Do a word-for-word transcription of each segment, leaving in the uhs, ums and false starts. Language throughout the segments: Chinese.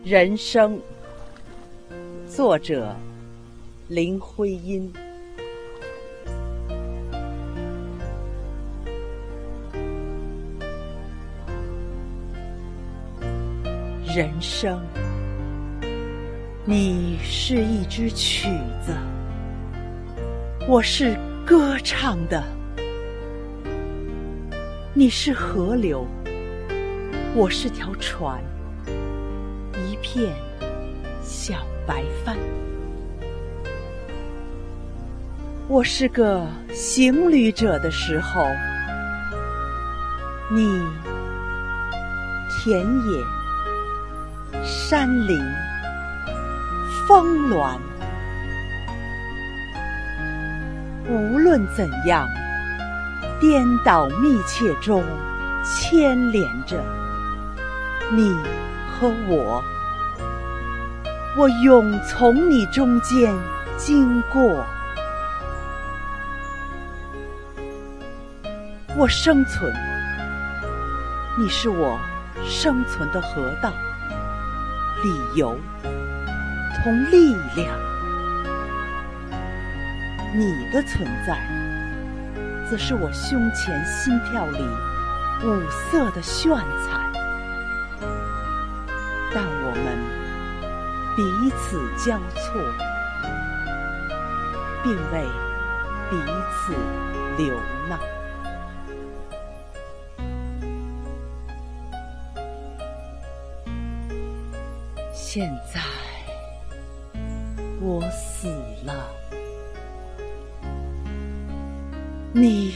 人生，作者林徽因。人生，你是一支曲子，我是歌唱的；你是河流，我是条船，一片小白帆。我是个行旅者的时候，你田野、山林、峰峦，无论怎样，颠倒密切中牵连着你和我。我永从你中间经过。我生存，你是我生存的河道、理由同力量。你的存在，则是我胸前心跳里五色的炫彩。但我们彼此交错，并为彼此流浪。现在我死了，你，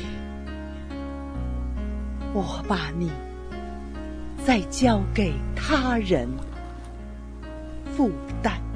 我把你再交给他人负担。